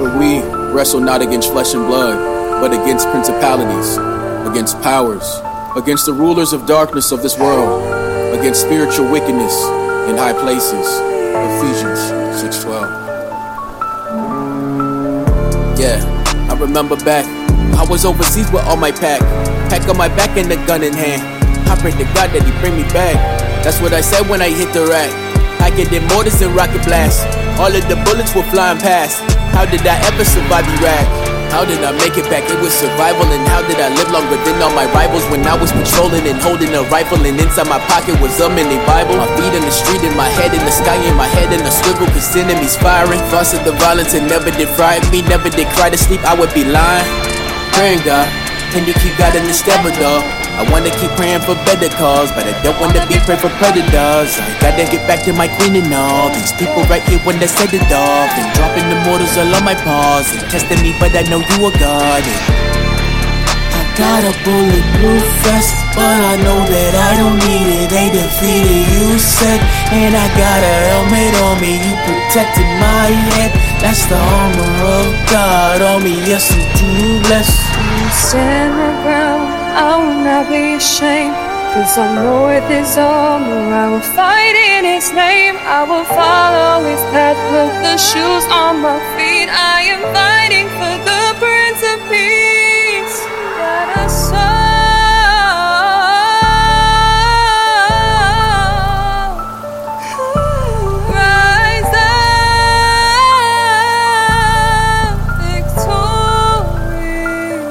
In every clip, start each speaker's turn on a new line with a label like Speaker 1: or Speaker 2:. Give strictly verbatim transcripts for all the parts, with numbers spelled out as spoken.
Speaker 1: we wrestle not against flesh and blood, but against principalities, against powers, against the rulers of darkness of this world, against spiritual wickedness in high places. Ephesians six twelve. Yeah, I remember back, I was overseas with all my pack, pack on my back and a gun in hand. I pray to God that he bring me back. That's what I said when I hit the rack. I get in mortars and rocket blasts. All of the bullets were flying past. How did I ever survive Iraq? How did I make it back? It was survival. And how did I live longer than all my rivals? When I was patrolling and holding a rifle, and inside my pocket was a mini Bible. My feet in the street and my head in the sky, and my head in a swivel, cause enemies firing. Fuss at the violence and never did frighten me. Never did cry to sleep, I would be lying. Praying God, can you keep God in the stable, dog? I wanna keep praying for better cause, but I don't wanna be praying for predators. I gotta get back to my queen and all these people right here when they set it off, and dropping the mortars all on my paws, and testing me, but I know you are God. And I got a bulletproof vest, but I know that I don't need it. They defeated, you said, and I got a helmet on me. You protected my head. That's the armor of God on me. Yes, I'm too blessed.
Speaker 2: Stand my ground, I will not be ashamed, cause I know with his armor I will fight in his name. I will follow his path, put the shoes on my feet. I am fighting for the Prince of Peace. Got a soul. Rise up, victory.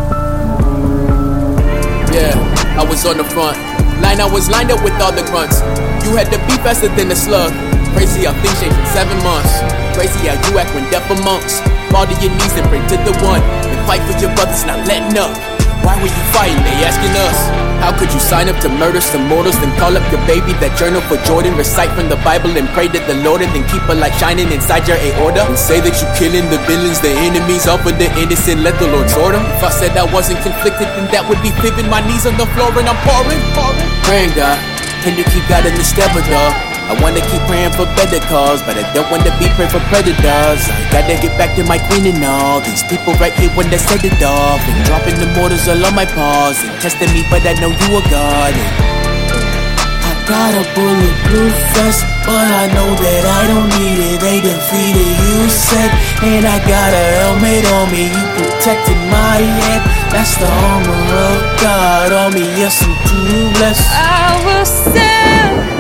Speaker 1: I was on the front line, I was lined up with all the grunts. You had to be faster than a slug. Crazy how things changed in seven months. Crazy how you act when death amongst. Fall to your knees and pray to the one, and fight for your brothers, not letting up. Why were you fighting? They asking us. How could you sign up to murder some mortals, then call up your baby that journal for Jordan, recite from the Bible and pray to the Lord, and then keep a light shining inside your aorta, and say that you killing the villains, the enemies, all for the innocent, let the Lord sort them? If I said I wasn't conflicted, then that would be fibbing. My knees on the floor and I'm pouring, pouring. Praying God, can you keep God in the stable, dog? I wanna keep praying for better cause, but I don't wanna be praying for predators. I gotta get back to my queen and all these people right here when they set it off, and dropping the mortars all on my paws, and testing me, but I know you are God. And I got a bulletproof vest, but I know that I don't need it. They defeated, you said, and I got a helmet on me. You protected my head. That's the armor of God on me. Yes, I'm too blessed.
Speaker 2: I will stand.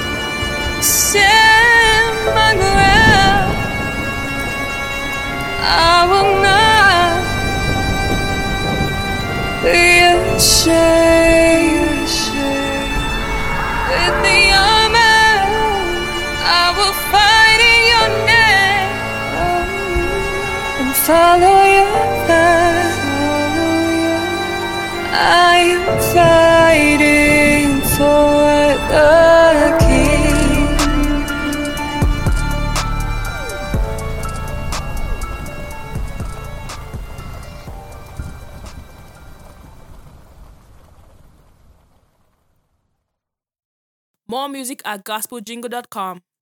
Speaker 2: Stand my ground. I will not be ashamed. With the armor, I will fight in your name and follow your path. I am fighting for the King.
Speaker 3: More music at gospel jingle dot com.